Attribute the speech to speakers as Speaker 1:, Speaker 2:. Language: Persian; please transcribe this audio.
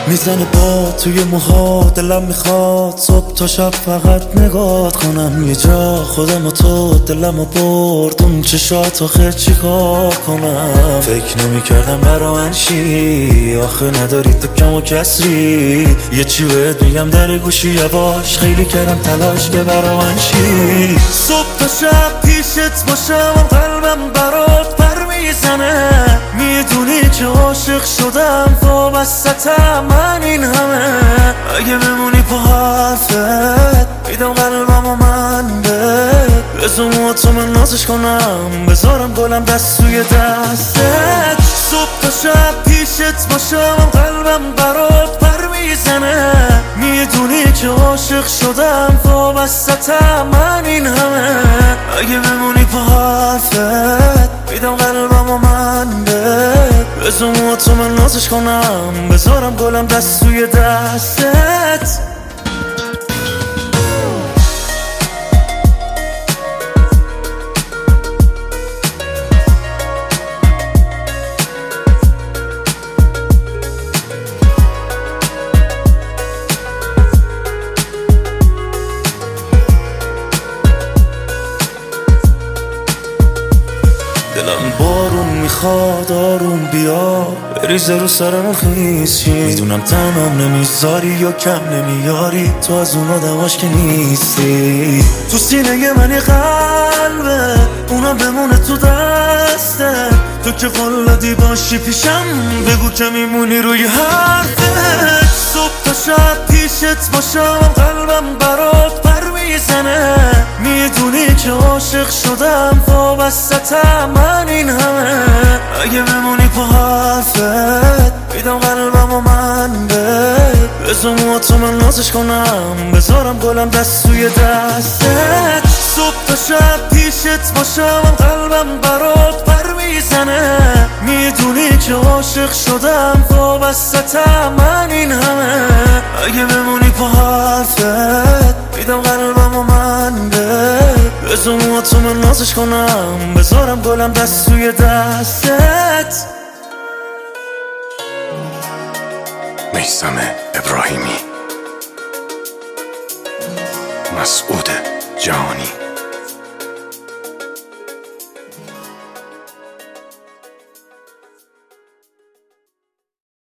Speaker 1: میزنه با توی موها، دلم میخواد صبح تا شب فقط نگات کنم. یه جا خودم و تو دلم و برد اون چشات، آخه چیکار کنم؟ فکر نمیکردم برا من چی، آخه نداری تو کم و کسری. یه چی بهت میگم در گوشی یواش، خیلی کردم تلاش که برا من چی. صبح تا شب پیشت باشم، قلبم برات پر میزنه. میدونی که عاشق شدم، وابستم من این همه. اگه بمونی پا حرفت، میدم قلبم و من بزو موتو من نازش کنم، بذارم گلم دست توی دستت. صبح تا شب پیشت باشم، قلبم برات پر میزنه. میدونی که عاشق شدم، وابستم من این همه. اگه بمونی پا حرفت، میدم قلبم و من بزو موتو من نازش کنم، بذارم گلم دست توی دستت. دلم بارون میخواد آروم بیا، بریزه رو سرم خیس چی. میدونم تنم نمیذاری یا کم نمیاری، تو از اون آدماش که نیستی. تو سینه من یه قلبه، اونم بمونه تو دسته. تو که قلدی باشی پیشم، بگو که میمونی روی حرفت. صبح تا شب پیشت باشم، قلبم برات پر میزنه. میدونی که عاشق شدم، وابستم من این همه. اگه بمونی پا حرفت، میدم قلبم و من بزو موتو من نازش کنم، بذارم گلم دست توی دستت. صبح تا شب پیشت باشم، قلبم برات پر میزنه. میدونی که عاشق شدم، وابستم من این همه. اگه بمونی پا حرفت، میدم قلبم و من بزو موتو من نازش کنم، بذارم گلم دست توی دستت.
Speaker 2: میثم ابراهیمی، مسعود جهانی.